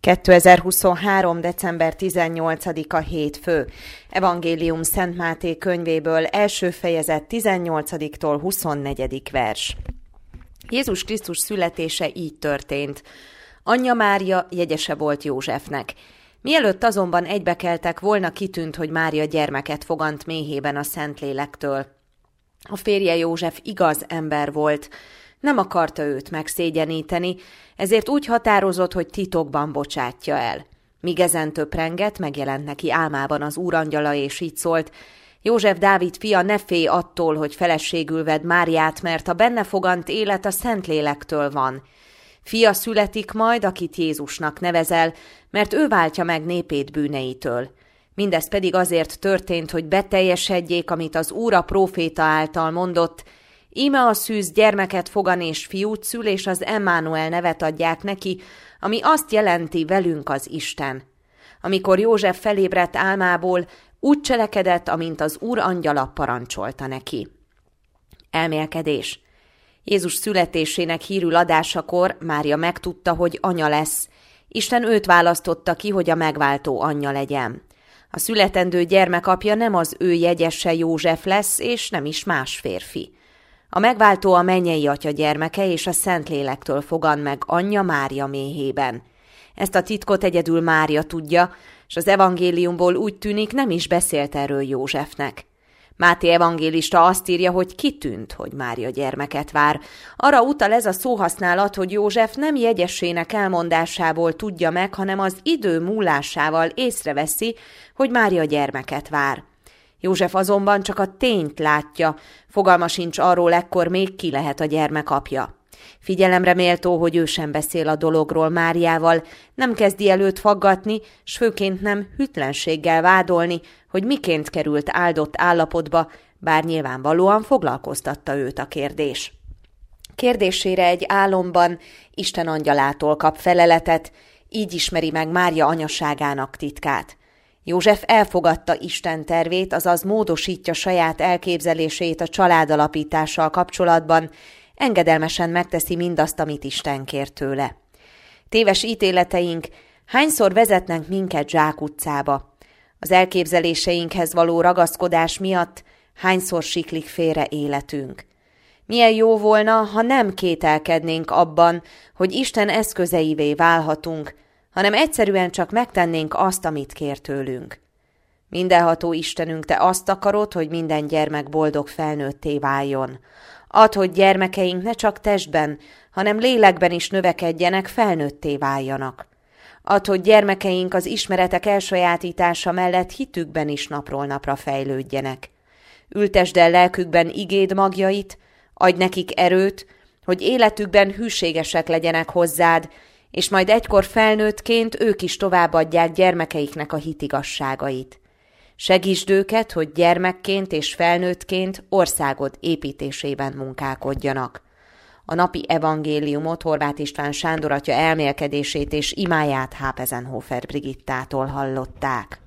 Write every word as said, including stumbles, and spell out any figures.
kétezer-huszonhárom. december tizennyolcadika hétfő. Evangélium Szent Máté könyvéből, első fejezet tizennyolcadiktól huszonnegyedik vers. Jézus Krisztus születése így történt. Anyja Mária jegyese volt Józsefnek. Mielőtt azonban egybekeltek volna, kitűnt, hogy Mária gyermeket fogant méhében a Szentlélektől. A férje József igaz ember volt, nem akarta őt megszégyeníteni, ezért úgy határozott, hogy titokban bocsátja el. Míg ezen töprengett, megjelent neki álmában az úrangyala, és így szólt: József, Dávid fia, ne félj attól, hogy feleségül vedd Máriát, mert a benne fogant élet a Szentlélektől van. Fia születik majd, akit Jézusnak nevezel, mert ő váltja meg népét bűneitől. Mindez pedig azért történt, hogy beteljesedjék, amit az Úr a próféta által mondott: íme a szűz gyermeket fogan és fiút szül, és az Emmanuel nevet adják neki, ami azt jelenti, velünk az Isten. Amikor József felébredt álmából, úgy cselekedett, amint az Úr angyala parancsolta neki. Elmélkedés. Jézus születésének hírül adásakor Mária megtudta, hogy anya lesz. Isten őt választotta ki, hogy a megváltó anyja legyen. A születendő gyermek apja nem az ő jegyese József lesz, és nem is más férfi. A megváltó a mennyei atya gyermeke, és a Szentlélektől fogan meg anyja Mária méhében. Ezt a titkot egyedül Mária tudja, és az evangéliumból úgy tűnik, nem is beszélt erről Józsefnek. Máté evangélista azt írja, hogy kitűnt, hogy Mária gyermeket vár. Arra utal ez a szóhasználat, hogy József nem jegyesének elmondásából tudja meg, hanem az idő múlásával észreveszi, hogy Mária gyermeket vár. József azonban csak a tényt látja, fogalma sincs arról ekkor még, ki lehet a gyermek apja. Figyelemre méltó, hogy ő sem beszél a dologról Máriával, nem kezdi előtt faggatni, s főként nem hűtlenséggel vádolni, hogy miként került áldott állapotba, bár nyilvánvalóan foglalkoztatta őt a kérdés. Kérdésére egy álomban Isten angyalától kap feleletet, így ismeri meg Mária anyaságának titkát. József elfogadta Isten tervét, azaz módosítja saját elképzelését a családalapítással kapcsolatban, engedelmesen megteszi mindazt, amit Isten kér tőle. Téves ítéleteink hányszor vezetnek minket zsákutcába? Az elképzeléseinkhez való ragaszkodás miatt hányszor siklik félre életünk? Milyen jó volna, ha nem kételkednénk abban, hogy Isten eszközeivé válhatunk, hanem egyszerűen csak megtennénk azt, amit kér tőlünk. Mindenható Istenünk, te azt akarod, hogy minden gyermek boldog felnőtté váljon. Add, hogy gyermekeink ne csak testben, hanem lélekben is növekedjenek, felnőtté váljanak. Add, hogy gyermekeink az ismeretek elsajátítása mellett hitükben is napról napra fejlődjenek. Ültesd el lelkükben igéd magjait, adj nekik erőt, hogy életükben hűségesek legyenek hozzád, és majd egykor felnőttként ők is továbbadják gyermekeiknek a hitigasságait. Segítsd őket, hogy gyermekként és felnőttként országod építésében munkálkodjanak. A napi evangéliumot Horváth István Sándor atya elmélkedését és imáját Hápezenhofer Brigittától hallották.